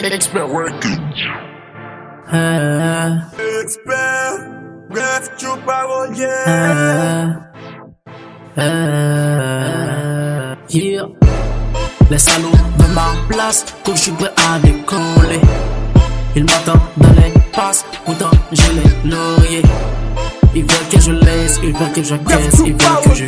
Expert Records. Expert, bref, tu parolier. Yeah. Les salauds veulent ma place, quand je suis prêt à décoller. Ils m'attendent dans les passes, pourtant j'ai les lauriers. Ils veulent que je laisse, ils veulent que j'encaisse, ils veulent que je...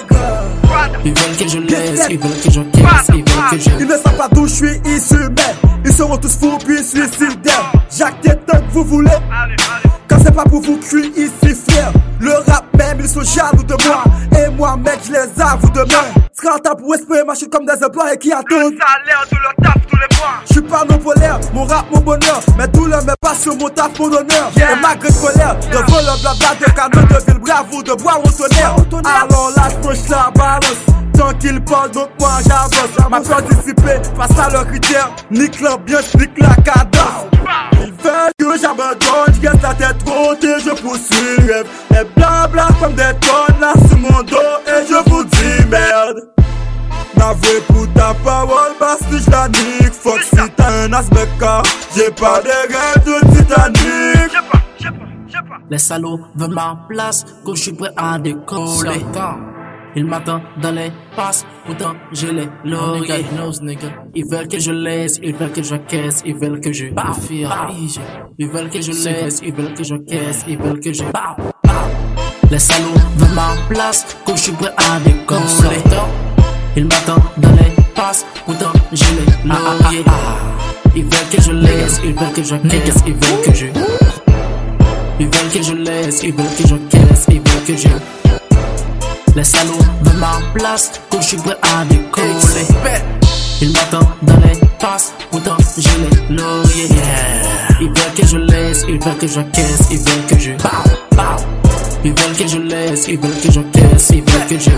Ils veulent que je laisse, ils veulent que j'encaisse, ils veulent que je... Ils ne savent pas d'où je suis issu, mais ils seront tous fous puis suicidaires. Jacques Téton, vous voulez? Quand c'est pas pour vous que je suis ici fier. Le rap même, ils sont jaloux de moi. Et moi mec, je les avoue demain. Sera en temps pour espérer ma chute comme des employés qui attendent le salaire de leur taf tous les mois. Je suis pas non polaire, mon rap mon bonheur. Mais tout le met pas sur mon taf mon honneur. Et malgré colère, de vol blabla, de canon, de ville bravo, de bois au tonnerre. Alors là je la balance. Tant qu'ils parlent donc moi j'avance. Ma peur dissipée face à leurs critères. Nique l'ambiance, nique la cadence. Ils veulent que j'abandonne, je reste la tête haute et je poursuis le rêve. Et blabla comme des tonnes là sur mon dos et je vous dis merde. M'avouer pour ta parole parce que je la nique. Fuck si t'as un aspect car j'ai pas de rêve de Titanic. Les salauds veulent ma place, quand je suis prêt à décoller. Ils m'attendent dans les passes, pourtant j'ai les lauriers. Ils veulent que je laisse, ils veulent que j'encaisse, ils veulent que je... Ils veulent que je laisse, ils veulent que j'encaisse, ils veulent que je... Les salauds veulent ma place, quand je suis prêt à décoller. Ils m'attendent dans les passes, pourtant j'ai les lauriers. Ils veulent que je laisse, ils veulent que j'encaisse, ils veulent que je... Ils veulent que je laisse, ils veulent que j'encaisse, ils veulent que je... Les salauds veulent ma place, quand je suis prêt à décoller. Ils m'attendent dans les passes, pourtant j'ai les lauriers. Ils veulent que je laisse, ils veulent que j'encaisse, ils veulent que je... Ils veulent que je laisse, ils veulent que j'encaisse, ils veulent que je...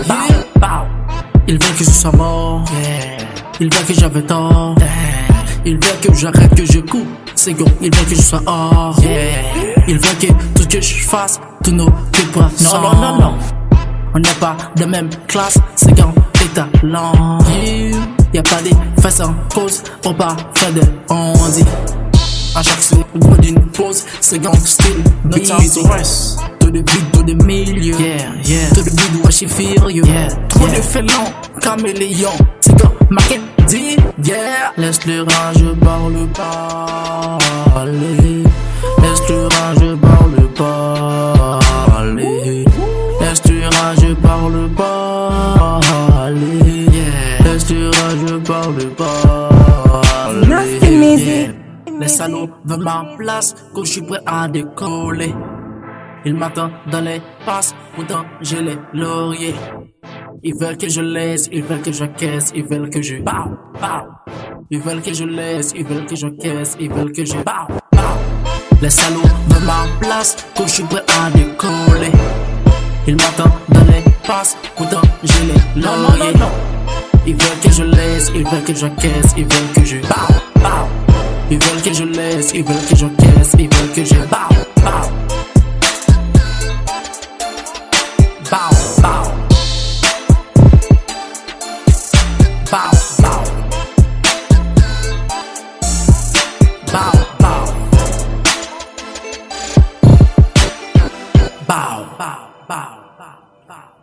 Ils veulent que je sois mort, ils veulent que j'avais tort. Ils veulent que j'arrête, que je coupe, c'est go. Ils veulent que je sois hors, ils veulent que tout ce que je fasse, tous nos coups pas. Non. On n'est pas de même classe, c'est quand t'es talent. Y'a pas des fesses en cause, on pas fait de on dit. À chaque seconde d'une pause, c'est gang style, no time to rest. To the beat, to the milieu, to the beat, what she feel you. Trop de félons, caméléon, c'est quand Mackenzie, Laisse le rage parle parler. Laisse le rage parle parler. Laisse le rage parle parler. Laisse le rage parle parler. Les salauds veulent ma place, quand je suis prêt à décoller. Ils m'attendent dans les passes, pourtant j'ai les lauriers. Ils veulent que je laisse, ils veulent que j'encaisse, ils veulent que je... Ils veulent que je laisse, ils veulent que j'encaisse, ils veulent que je... Les salauds veulent ma place, quand je suis prêt à décoller. Ils m'attendent dans les passes, pourtant j'ai les lauriers. Ils veulent que je laisse, ils veulent que j'encaisse, ils veulent que je... Ils veulent que je laisse, ils veulent que j'encaisse, ils veulent que je... Bow.